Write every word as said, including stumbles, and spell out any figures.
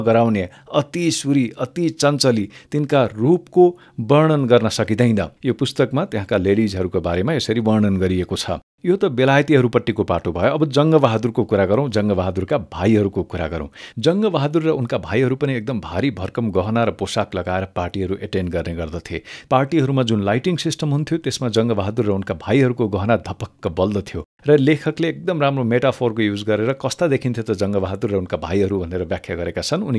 गराउने अति सुरी अति चञ्चली तिनका रूपको वर्णन गर्न सकिँदैन। यो पुस्तकमा त्यहाँका लेडिजहरूको बारेमा यसरी वर्णन गरिएको छ। यो त बेलायतीहरूपट्टिको पाटो भयो। अब जङ्गबहादुरको कुरा गरौँ, जङ्गबहादुरका भाइहरूको कुरा गरौँ। जङ्गबहादुर र उनका भाइहरू पनि एकदम भारी भरकम गहना र पोसाक लगाएर पार्टीहरू एटेन्ड गर्ने गर्दथे। पार्टीहरूमा जुन लाइटिङ सिस्टम हुन्थ्यो त्यसमा जङ्गबहादुर र उनका भाइहरूको गहना धपक्क बल्दथ्यो र लेखकले एकदम राम्रो मेटाफोरको युज गरेर कस्ता देखिन्थ्यो त जङ्गबहादुर र उनका भाइहरू भनेर व्याख्या गरेका छन्। उनी